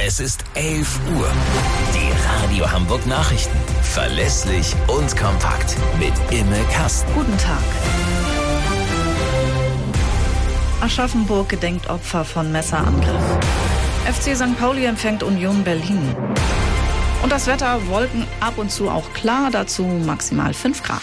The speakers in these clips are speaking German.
Es ist 11 Uhr. Die Radio Hamburg Nachrichten. Verlässlich und kompakt. Mit Imme Kasten. Guten Tag. Aschaffenburg gedenkt Opfer von Messerangriff. FC St. Pauli empfängt Union Berlin. Und das Wetter, Wolken ab und zu auch klar, dazu maximal 5 Grad.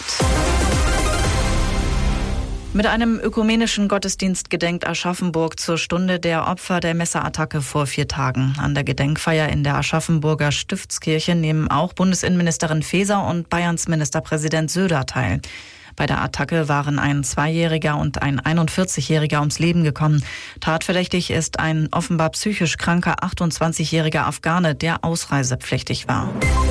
Mit einem ökumenischen Gottesdienst gedenkt Aschaffenburg zur Stunde der Opfer der Messerattacke vor 4 Tagen. An der Gedenkfeier in der Aschaffenburger Stiftskirche nehmen auch Bundesinnenministerin Faeser und Bayerns Ministerpräsident Söder teil. Bei der Attacke waren ein 2-Jähriger und ein 41-Jähriger ums Leben gekommen. Tatverdächtig ist ein offenbar psychisch kranker 28-jähriger Afghane, der ausreisepflichtig war.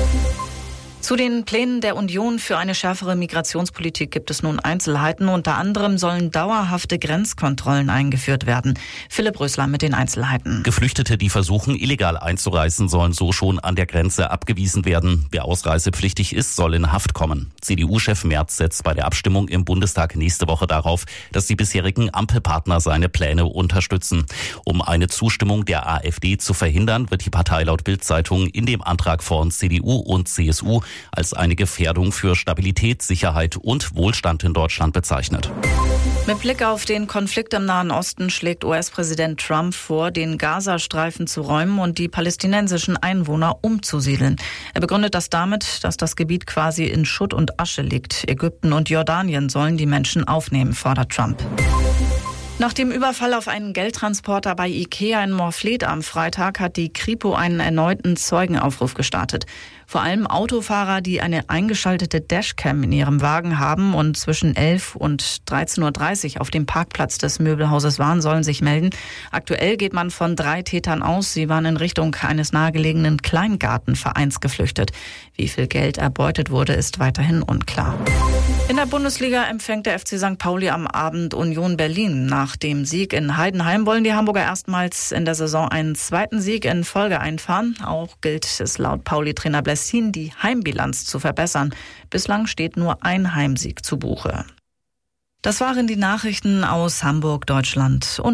Zu den Plänen der Union für eine schärfere Migrationspolitik gibt es nun Einzelheiten. Unter anderem sollen dauerhafte Grenzkontrollen eingeführt werden. Philipp Rösler mit den Einzelheiten. Geflüchtete, die versuchen, illegal einzureisen, sollen so schon an der Grenze abgewiesen werden. Wer ausreisepflichtig ist, soll in Haft kommen. CDU-Chef Merz setzt bei der Abstimmung im Bundestag nächste Woche darauf, dass die bisherigen Ampelpartner seine Pläne unterstützen. Um eine Zustimmung der AfD zu verhindern, wird die Partei laut Bild-Zeitung in dem Antrag von CDU und CSU als eine Gefährdung für Stabilität, Sicherheit und Wohlstand in Deutschland bezeichnet. Mit Blick auf den Konflikt im Nahen Osten schlägt US-Präsident Trump vor, den Gazastreifen zu räumen und die palästinensischen Einwohner umzusiedeln. Er begründet das damit, dass das Gebiet quasi in Schutt und Asche liegt. Ägypten und Jordanien sollen die Menschen aufnehmen, fordert Trump. Nach dem Überfall auf einen Geldtransporter bei Ikea in Morfleet am Freitag hat die Kripo einen erneuten Zeugenaufruf gestartet. Vor allem Autofahrer, die eine eingeschaltete Dashcam in ihrem Wagen haben und zwischen 11 und 13.30 Uhr auf dem Parkplatz des Möbelhauses waren, sollen sich melden. Aktuell geht man von 3 Tätern aus. Sie waren in Richtung eines nahegelegenen Kleingartenvereins geflüchtet. Wie viel Geld erbeutet wurde, ist weiterhin unklar. In der Bundesliga empfängt der FC St. Pauli am Abend Union Berlin. Nach dem Sieg in Heidenheim wollen die Hamburger erstmals in der Saison einen 2. Sieg in Folge einfahren. Auch gilt es laut Pauli-Trainer Blessin, die Heimbilanz zu verbessern. Bislang steht nur ein Heimsieg zu Buche. Das waren die Nachrichten aus Hamburg, Deutschland und